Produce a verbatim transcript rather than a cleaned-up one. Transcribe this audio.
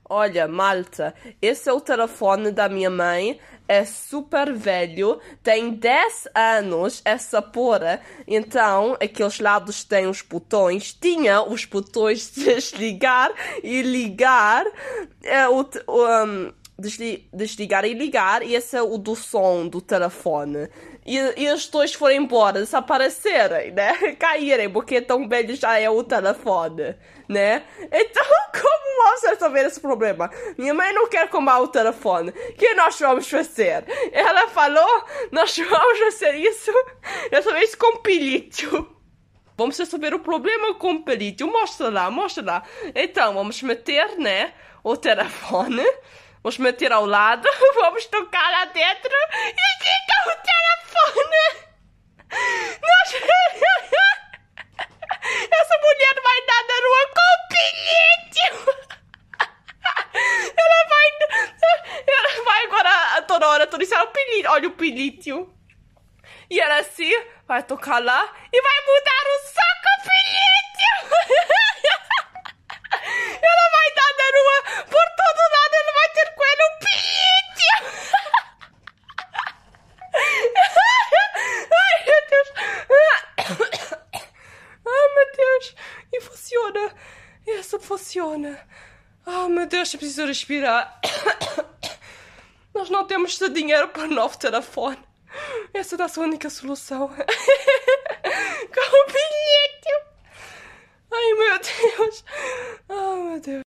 Olha, malta, esse é o telefone da minha mãe, é super velho, tem dez anos essa porra, então aqueles lados têm os botões, tinha os botões de desligar e ligar, é, o, o, um, desli desligar e ligar, e esse é o do som do telefone. E, e os dois foram embora, desaparecerem, né? Caírem, porque tão velho já é o telefone, né? Então, como vamos resolver esse problema? Minha mãe não quer comprar o telefone. O que nós vamos fazer? Ela falou, nós vamos fazer isso, dessa vez com pilítio. Vamos resolver o problema com pilítio. Mostra lá, mostra lá. Então, vamos meter, né, o telefone. Vamos meter ao lado, vamos tocar lá dentro e liga o telefone. Nós... Essa mulher vai dar na rua com pilítio. Ela vai... Ela vai agora, toda hora, toda hora, o pilítio. Olha o pilítio. E ela assim, vai tocar lá e vai mudar o som com pilítio. Ela vai dar na rua por todo lado, ela vai ter com ele um pilítio. Ai, meu Deus. Ai, meu Deus. E funciona. Isso funciona. Ai, meu Deus, eu preciso respirar. Nós não temos dinheiro para um novo telefone. Essa é a nossa única solução. Com o bilhete. Ai, meu Deus. Ai, meu Deus.